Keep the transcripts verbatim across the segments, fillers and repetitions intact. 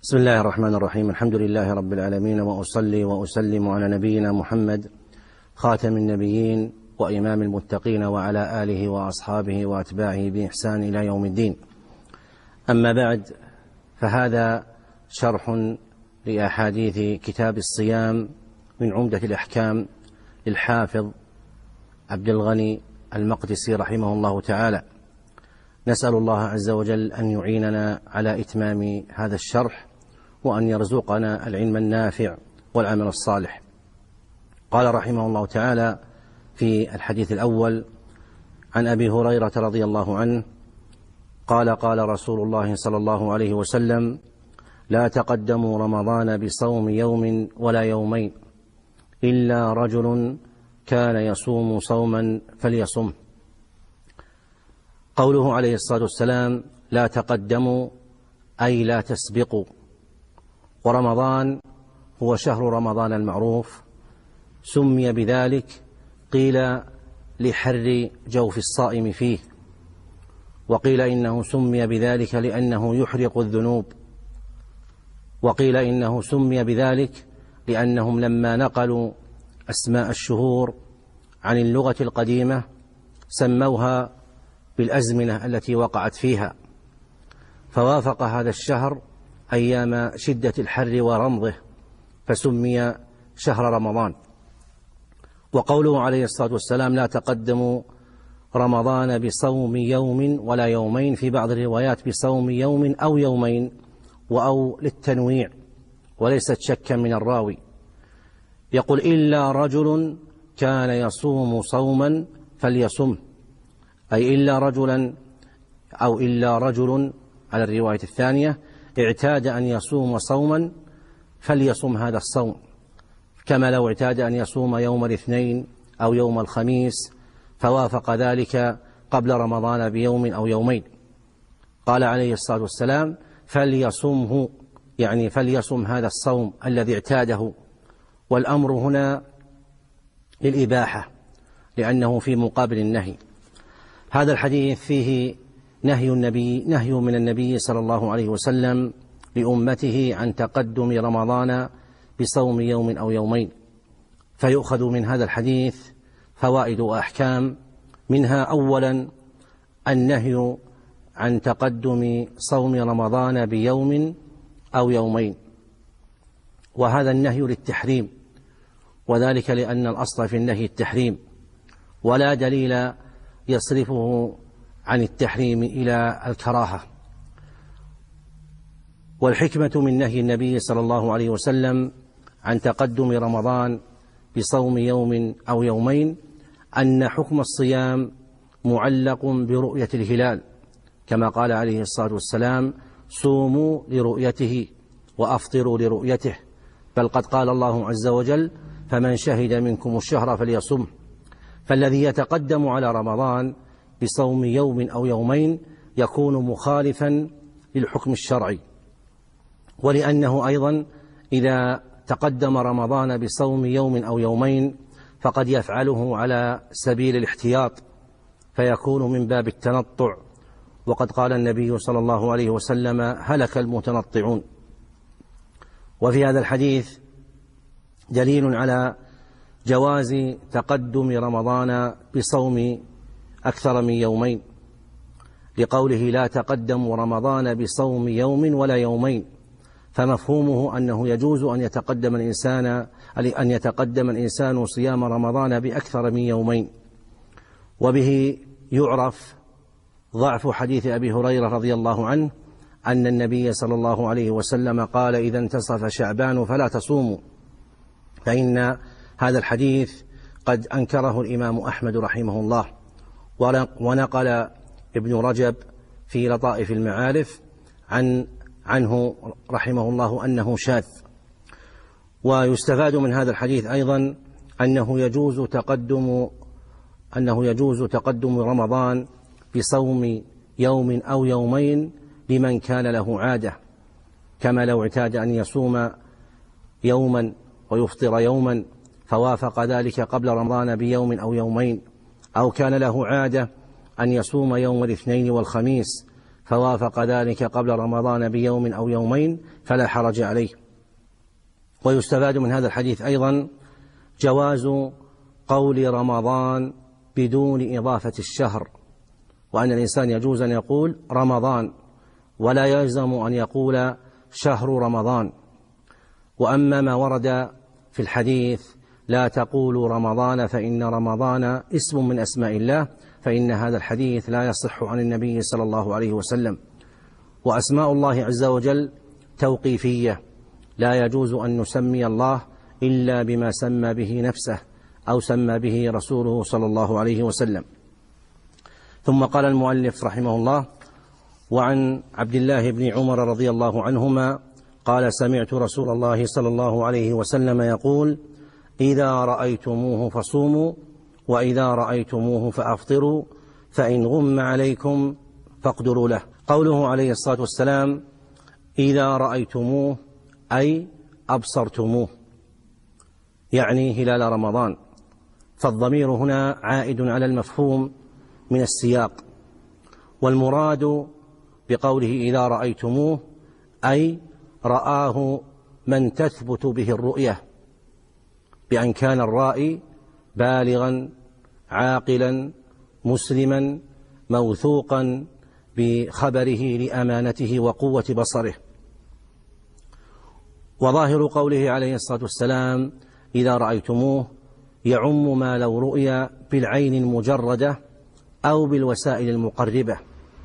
بسم الله الرحمن الرحيم. الحمد لله رب العالمين، وأصلي وأسلم على نبينا محمد خاتم النبيين وإمام المتقين، وعلى آله وأصحابه وأتباعه بإحسان إلى يوم الدين. أما بعد، فهذا شرح لأحاديث كتاب الصيام من عمدة الأحكام للحافظ عبد الغني المقدسي رحمه الله تعالى. نسأل الله عز وجل أن يعيننا على إتمام هذا الشرح، وأن يرزقنا العلم النافع والعمل الصالح. قال رحمه الله تعالى في الحديث الأول عن أبي هريرة رضي الله عنه قال: قال رسول الله صلى الله عليه وسلم: لا تقدموا رمضان بصوم يوم ولا يومين إلا رجل كان يصوم صوما فليصم. قوله عليه الصلاة والسلام لا تقدموا أي لا تسبقوا. ورمضان هو شهر رمضان المعروف، سمي بذلك قيل لحر جوف الصائم فيه، وقيل إنه سمي بذلك لأنه يحرق الذنوب، وقيل إنه سمي بذلك لأنهم لما نقلوا أسماء الشهور عن اللغة القديمة سموها بالأزمنة التي وقعت فيها، فوافق هذا الشهر أيام شدة الحر ورمضه فسمي شهر رمضان. وقوله عليه الصلاة والسلام لا تقدموا رمضان بصوم يوم ولا يومين، في بعض الروايات بصوم يوم أو يومين، وأو للتنويع وليست شكا من الراوي. يقول إلا رجل كان يصوم صوما فليصم، أي إلا رجلا أو إلا رجل على الرواية الثانية اعتاد أن يصوم صوما فليصم هذا الصوم، كما لو اعتاد أن يصوم يوم الاثنين أو يوم الخميس فوافق ذلك قبل رمضان بيوم أو يومين. قال عليه الصلاة والسلام فليصمه، يعني فليصم هذا الصوم الذي اعتاده، والأمر هنا للإباحة لأنه في مقابل النهي. هذا الحديث فيه نهي النبي نهي من النبي صلى الله عليه وسلم لأمته عن تقدم رمضان بصوم يوم أو يومين، فيؤخذ من هذا الحديث فوائد وأحكام، منها أولا النهي عن تقدم صوم رمضان بيوم أو يومين، وهذا النهي للتحريم، وذلك لأن الأصل في النهي التحريم، ولا دليل يصرفه عن التحريم إلى الكراهة. والحكمة من نهي النبي صلى الله عليه وسلم عن تقدم رمضان بصوم يوم أو يومين أن حكم الصيام معلق برؤية الهلال، كما قال عليه الصلاة والسلام صوموا لرؤيته وأفطروا لرؤيته، بل قد قال الله عز وجل فمن شهد منكم الشهر فليصم. فالذي يتقدم على رمضان بصوم يوم أو يومين يكون مخالفا للحكم الشرعي، ولأنه أيضا إذا تقدم رمضان بصوم يوم أو يومين فقد يفعله على سبيل الاحتياط، فيكون من باب التنطع، وقد قال النبي صلى الله عليه وسلم هلك المتنطعون. وفي هذا الحديث دليل على جواز تقدم رمضان بصوم أكثر من يومين، لقوله لا تقدموا رمضان بصوم يوم ولا يومين، فمفهومه أنه يجوز أن يتقدم الإنسان أن يتقدم الإنسان صيام رمضان بأكثر من يومين. وبه يعرف ضعف حديث أبي هريرة رضي الله عنه أن النبي صلى الله عليه وسلم قال إذا انتصف شعبان فلا تصوموا، فإن هذا الحديث قد أنكره الإمام أحمد رحمه الله، ونقل ابن رجب في لطائف المعارف عن عنه رحمه الله أنه شاذ. ويستفاد من هذا الحديث أيضا أنه يجوز تقدم أنه يجوز تقدم رمضان بصوم يوم أو يومين لمن كان له عادة، كما لو اعتاد أن يصوم يوما ويفطر يوما فوافق ذلك قبل رمضان بيوم أو يومين، أو كان له عادة أن يصوم يوم الاثنين والخميس فوافق ذلك قبل رمضان بيوم أو يومين فلا حرج عليه. ويستفاد من هذا الحديث أيضا جواز قول رمضان بدون إضافة الشهر، وأن الإنسان يجوز أن يقول رمضان ولا يلزم أن يقول شهر رمضان. وأما ما ورد في الحديث لا تقولوا رمضان فإن رمضان اسم من أسماء الله، فإن هذا الحديث لا يصح عن النبي صلى الله عليه وسلم. وأسماء الله عز وجل توقيفية، لا يجوز أن نسمي الله إلا بما سمى به نفسه أو سمى به رسوله صلى الله عليه وسلم. ثم قال المؤلف رحمه الله: وعن عبد الله بن عمر رضي الله عنهما قال: سمعت رسول الله صلى الله عليه وسلم يقول: إذا رأيتموه فصوموا وإذا رأيتموه فأفطروا فإن غم عليكم فاقدروا له. قوله عليه الصلاة والسلام إذا رأيتموه أي أبصرتموه، يعني هلال رمضان، فالضمير هنا عائد على المفهوم من السياق، والمراد بقوله إذا رأيتموه أي رآه من تثبت به الرؤية، بأن كان الرائي بالغا عاقلا مسلما موثوقا بخبره لأمانته وقوة بصره. وظاهر قوله عليه الصلاة والسلام إذا رأيتموه يعم ما لو رؤي بالعين المجردة أو بالوسائل المقربة.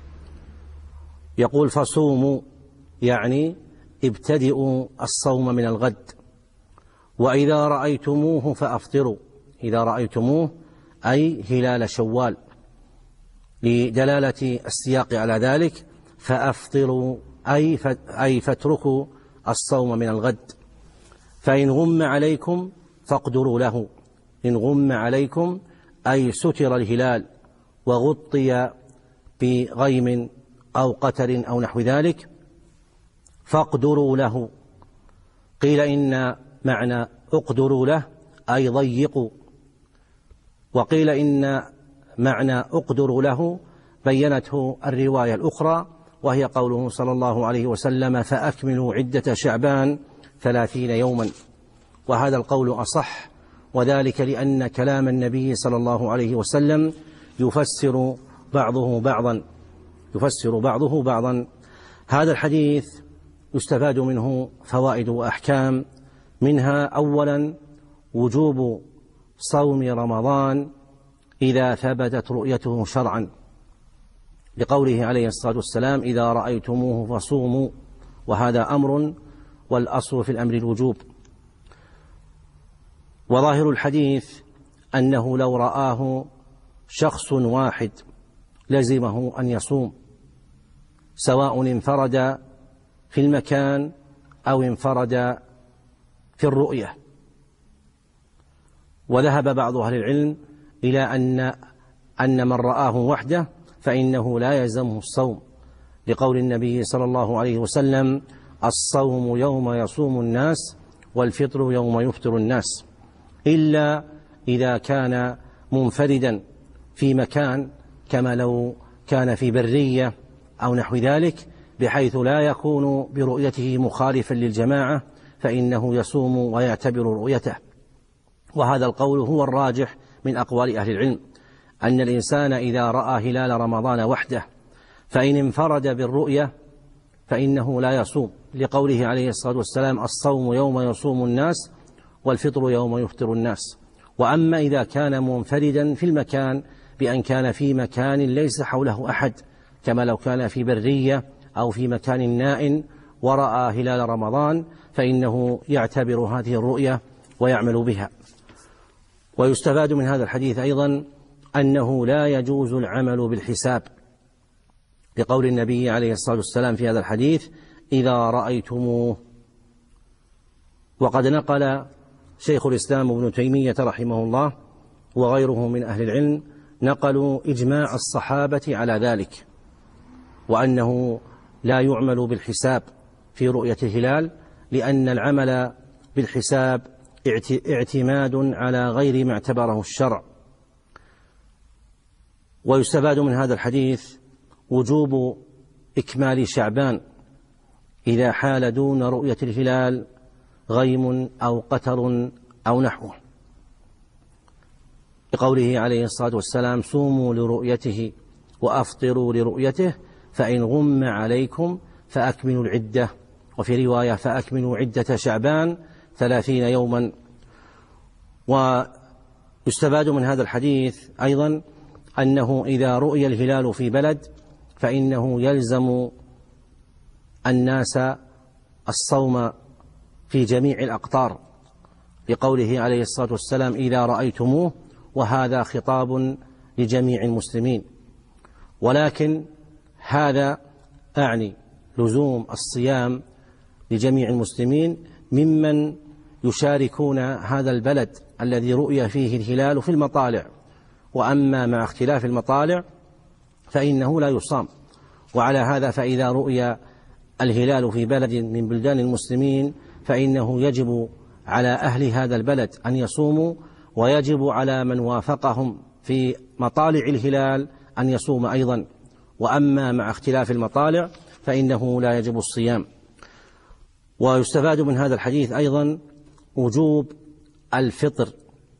يقول فصوموا يعني ابتدئوا الصوم من الغد، وإذا رأيتموه فأفطروا، إذا رأيتموه أي هلال شوال، لدلالة السياق على ذلك، فأفطروا أي أي فاتركوا الصوم من الغد. فإن غم عليكم فاقدروا له، إن غم عليكم أي ستر الهلال وغطي بغيم أو قتر أو نحو ذلك فاقدروا له. قيل إن معنى اقدروا له أي ضيقوا، وقيل إن معنى اقدروا له بينته الرواية الأخرى، وهي قوله صلى الله عليه وسلم فأكملوا عدة شعبان ثلاثين يوما. وهذا القول أصح، وذلك لأن كلام النبي صلى الله عليه وسلم يفسر بعضه بعضا يفسر بعضه بعضا. هذا الحديث يستفاد منه فوائد وأحكام، منها أولا وجوب صوم رمضان إذا ثبتت رؤيته شرعا، لقوله عليه الصلاة والسلام إذا رأيتموه فصوموا، وهذا أمر والأصل في الأمر الوجوب. وظاهر الحديث أنه لو رآه شخص واحد لزمه أن يصوم، سواء انفرد في المكان أو انفرد في الرؤية. وذهب بعض أهل العلم إلى أن أن من رآه وحده فإنه لا يلزمه الصوم، لقول النبي صلى الله عليه وسلم الصوم يوم يصوم الناس والفطر يوم يفطر الناس، إلا إذا كان منفردا في مكان، كما لو كان في برية أو نحو ذلك، بحيث لا يكون برؤيته مخالفا للجماعة، فإنه يصوم ويعتبر رؤيته. وهذا القول هو الراجح من أقوال أهل العلم، أن الإنسان إذا رأى هلال رمضان وحده فإن انفرد بالرؤية فإنه لا يصوم، لقوله عليه الصلاة والسلام الصوم يوم يصوم الناس والفطر يوم يفطر الناس. وأما إذا كان منفردا في المكان، بأن كان في مكان ليس حوله أحد، كما لو كان في برية أو في مكان نائٍ ورأى هلال رمضان، فإنه يعتبر هذه الرؤية ويعمل بها. ويستفاد من هذا الحديث أيضا أنه لا يجوز العمل بالحساب، لقول النبي عليه الصلاة والسلام في هذا الحديث إذا رأيتموه. وقد نقل شيخ الإسلام ابن تيمية رحمه الله وغيره من أهل العلم نقلوا إجماع الصحابة على ذلك، وأنه لا يعمل بالحساب في رؤية الهلال، لأن العمل بالحساب اعتماد على غير ما اعتبره الشرع. ويستفاد من هذا الحديث وجوب إكمال شعبان إذا حال دون رؤية الهلال غيم أو قتر أو نحوه، بقوله عليه الصلاة والسلام: صوموا لرؤيته وأفطروا لرؤيته فإن غم عليكم فأكملوا العدة، وفي رواية: فأكملوا عدة شعبان ثلاثين يوما. ويستفاد من هذا الحديث أيضا أنه إذا رؤي الهلال في بلد فإنه يلزم الناس الصوم في جميع الأقطار، بقوله عليه الصلاة والسلام: إذا رأيتموه، وهذا خطاب لجميع المسلمين. ولكن هذا أعني لزوم الصيام لجميع المسلمين ممن يشاركون هذا البلد الذي رؤي فيه الهلال في المطالع، وأما مع اختلاف المطالع فإنه لا يصام. وعلى هذا فإذا رؤي الهلال في بلد من بلدان المسلمين فإنه يجب على أهل هذا البلد أن يصوموا، ويجب على من وافقهم في مطالع الهلال أن يصوم أيضا. وأما مع اختلاف المطالع فإنه لا يجب الصيام. ويستفاد من هذا الحديث أيضا وجوب الفطر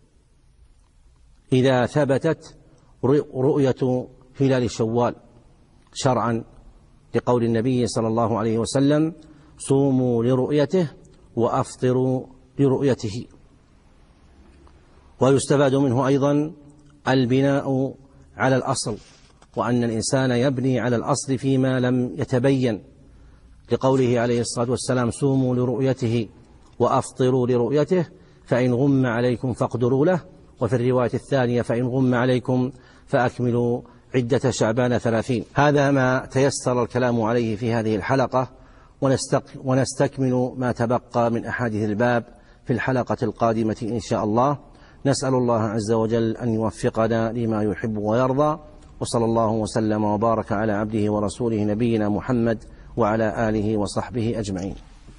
إذا ثبتت رؤية هلال شوال شرعا، لقول النبي صلى الله عليه وسلم: صوموا لرؤيته وأفطروا لرؤيته. ويستفاد منه أيضا البناء على الأصل، وأن الإنسان يبني على الأصل فيما لم يتبين، لقوله عليه الصلاة والسلام: صوموا لرؤيته وأفطروا لرؤيته فإن غم عليكم فاقدروا له، وفي الرواية الثانية: فإن غم عليكم فأكملوا عدة شعبان ثلاثين. هذا ما تيسر الكلام عليه في هذه الحلقة، ونستكمل ما تبقى من أحاديث الباب في الحلقة القادمة إن شاء الله. نسأل الله عز وجل أن يوفقنا لما يحب ويرضى، وصلى الله وسلم وبارك على عبده ورسوله نبينا محمد وعلى آله وصحبه أجمعين.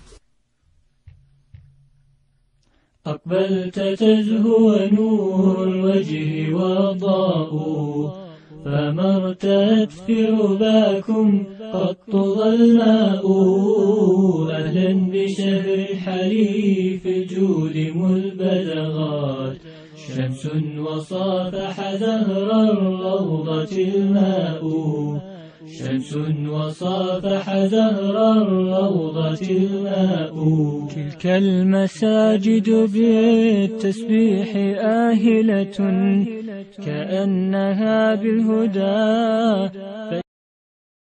أقبلت تزهو نور الوجه وضاء، فما ارتأت في رباكم قط ظلماء. أهلا بشهر الحليف الجود ملبدغات، شمس وصافح زهر الروضة الماء. شمس وصافح زهر الروضة الماء. تلك المساجد بالتسبيح آهلة، كأنها بالهدى